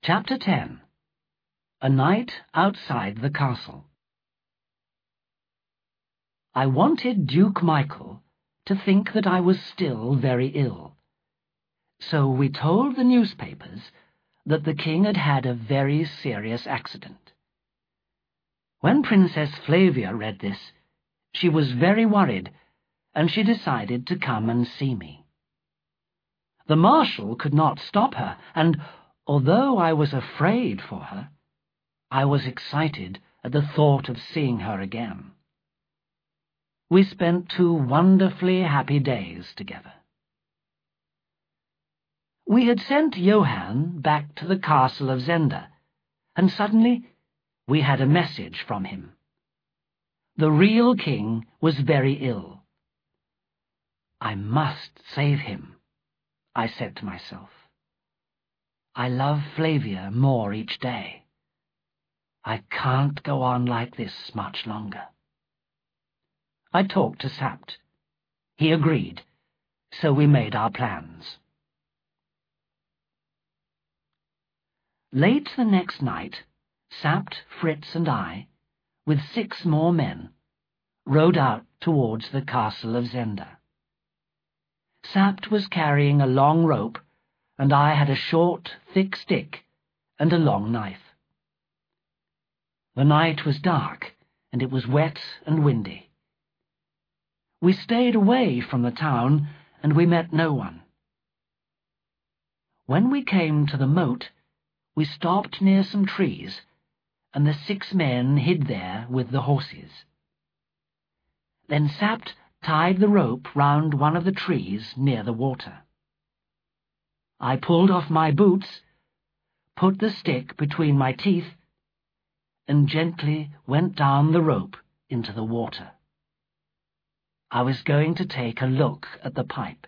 Chapter 10. A Night Outside the Castle. I wanted Duke Michael to think that I was still very ill, so we told the newspapers that the king had had a very serious accident. When Princess Flavia read this, she was very worried, and she decided to come and see me. The Marshal could not stop her, and although I was afraid for her, I was excited at the thought of seeing her again. We spent 2 wonderfully happy days together. We had sent Johann back to the castle of Zenda, and suddenly we had a message from him. The real king was very ill. I must save him, I said to myself. I love Flavia more each day. I can't go on like this much longer. I talked to Sapt. He agreed, so we made our plans. Late the next night, Sapt, Fritz, and I, with 6 more men, rode out towards the castle of Zenda. Sapt was carrying a long rope, and I had a short, thick stick and a long knife. The night was dark, and it was wet and windy. We stayed away from the town, and we met no one. When we came to the moat, we stopped near some trees, and the 6 men hid there with the horses. Then Sapt tied the rope round one of the trees near the water. I pulled off my boots, put the stick between my teeth, and gently went down the rope into the water. I was going to take a look at the pipe.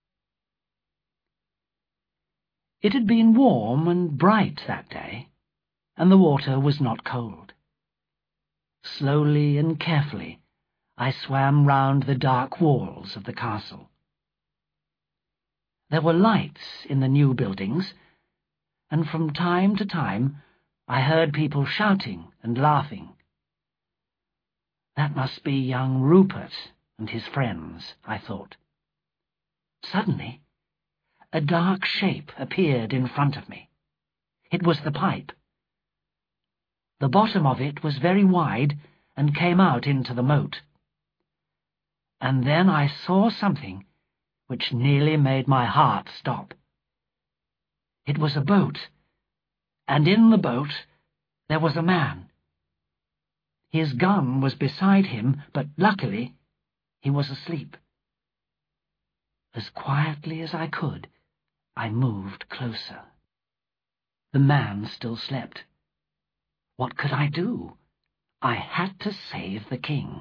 It had been warm and bright that day, and the water was not cold. Slowly and carefully, I swam round the dark walls of the castle. There were lights in the new buildings, and from time to time I heard people shouting and laughing. That must be young Rupert and his friends, I thought. Suddenly, a dark shape appeared in front of me. It was the pipe. The bottom of it was very wide and came out into the moat. And then I saw something which nearly made my heart stop. It was a boat, and in the boat there was a man. His gun was beside him, but luckily he was asleep. As quietly as I could, I moved closer. The man still slept. What could I do? I had to save the king.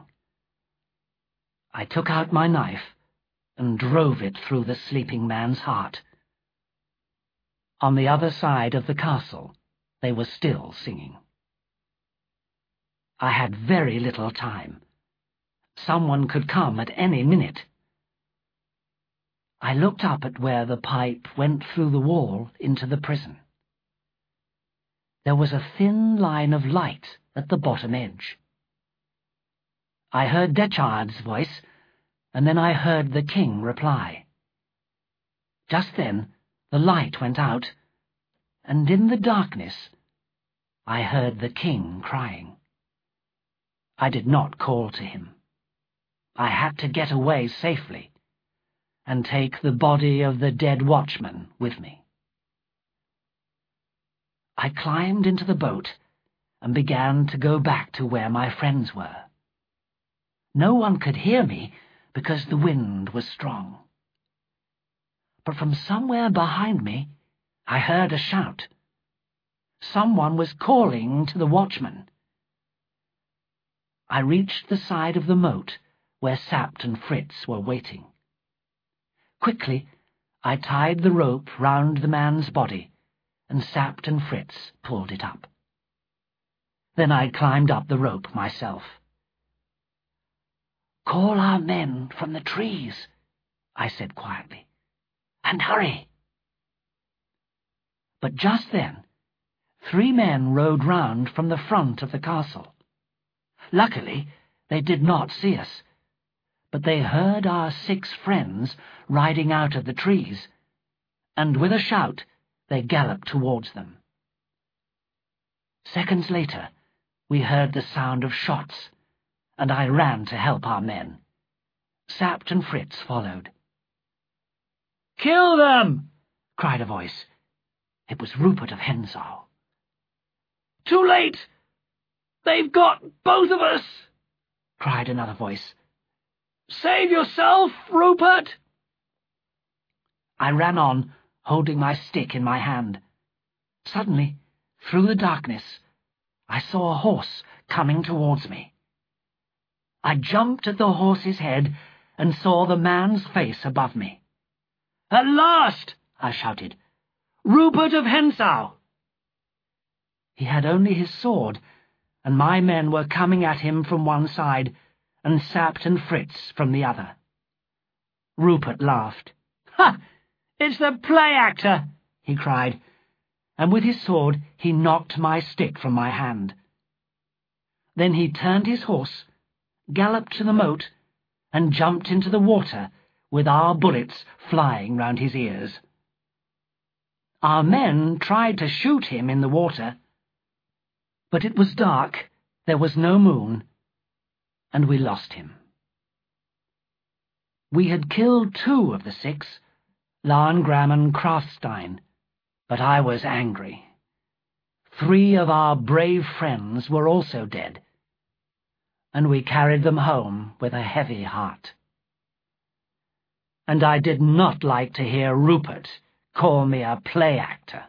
I took out my knife and drove it through the sleeping man's heart. On the other side of the castle, they were still singing. I had very little time. Someone could come at any minute. I looked up at where the pipe went through the wall into the prison. There was a thin line of light at the bottom edge. I heard Detchard's voice, and then I heard the king reply. Just then the light went out, and in the darkness I heard the king crying. I did not call to him. I had to get away safely and take the body of the dead watchman with me. I climbed into the boat and began to go back to where my friends were. No one could hear me because the wind was strong. But from somewhere behind me, I heard a shout. Someone was calling to the watchman. I reached the side of the moat where Sapt and Fritz were waiting. Quickly, I tied the rope round the man's body, and Sapt and Fritz pulled it up. Then I climbed up the rope myself. "Call our men from the trees," I said quietly, "and hurry." But just then 3 men rode round from the front of the castle. Luckily, they did not see us, but they heard our 6 friends riding out of the trees, and with a shout they galloped towards them. Seconds later, we heard the sound of shots, and I ran to help our men. Sapt and Fritz followed. "Kill them!" cried a voice. It was Rupert of Hentzau. "Too late! They've got both of us!" cried another voice. "Save yourself, Rupert!" I ran on, holding my stick in my hand. Suddenly, through the darkness, I saw a horse coming towards me. I jumped at the horse's head and saw the man's face above me. "At last!" I shouted. "Rupert of Hentzau!" He had only his sword, and my men were coming at him from one side, and Sapt and Fritz from the other. Rupert laughed. "Ha! It's the play actor!" he cried, and with his sword he knocked my stick from my hand. Then he turned his horse, galloped to the moat, and jumped into the water, with our bullets flying round his ears. Our men tried to shoot him in the water, but it was dark, there was no moon, and we lost him. We had killed 2 of the 6, Lauengram and Krafstein, but I was angry. 3 of our brave friends were also dead, and we carried them home with a heavy heart. And I did not like to hear Rupert call me a play actor.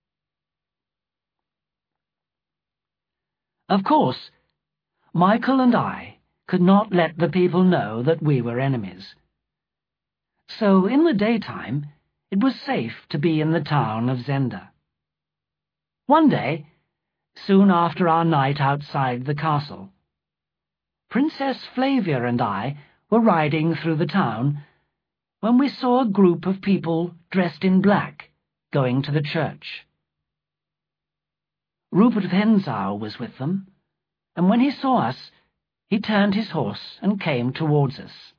Of course, Michael and I could not let the people know that we were enemies. So in the daytime it was safe to be in the town of Zenda. One day, soon after our night outside the castle, Princess Flavia and I were riding through the town when we saw a group of people dressed in black going to the church. Rupert of Hentzau was with them, and when he saw us, he turned his horse and came towards us.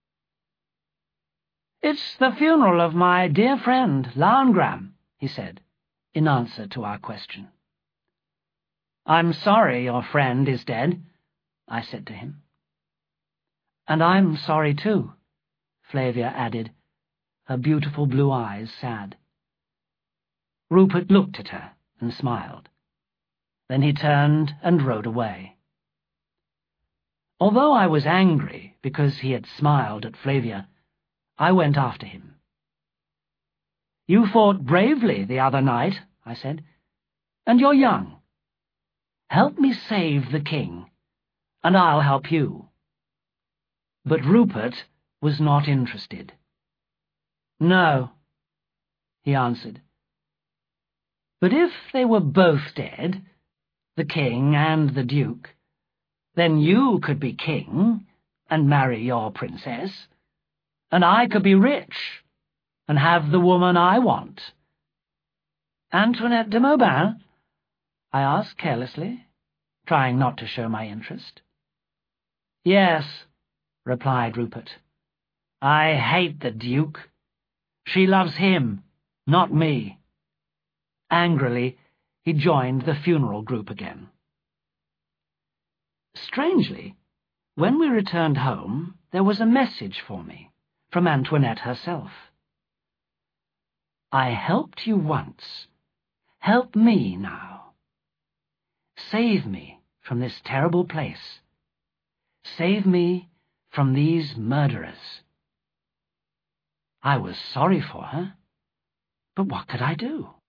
"It's the funeral of my dear friend Lauengram," he said, in answer to our question. "I'm sorry your friend is dead," I said to him. "And I'm sorry too," Flavia added, her beautiful blue eyes sad. Rupert looked at her and smiled. Then he turned and rode away. Although I was angry because he had smiled at Flavia, I went after him. "You fought bravely the other night," I said, "and you're young. Help me save the king, and I'll help you." But Rupert was not interested. "No," he answered. "But if they were both dead, the king and the duke, then you could be king and marry your princess, and I could be rich and have the woman I want." "Antoinette de Mauban?" I asked carelessly, trying not to show my interest. "Yes," replied Rupert. "I hate the Duke. She loves him, not me." Angrily, he joined the funeral group again. Strangely, when we returned home, there was a message for me from Antoinette herself. "I helped you once. Help me now. Save me from this terrible place. Save me from these murderers." I was sorry for her, but what could I do?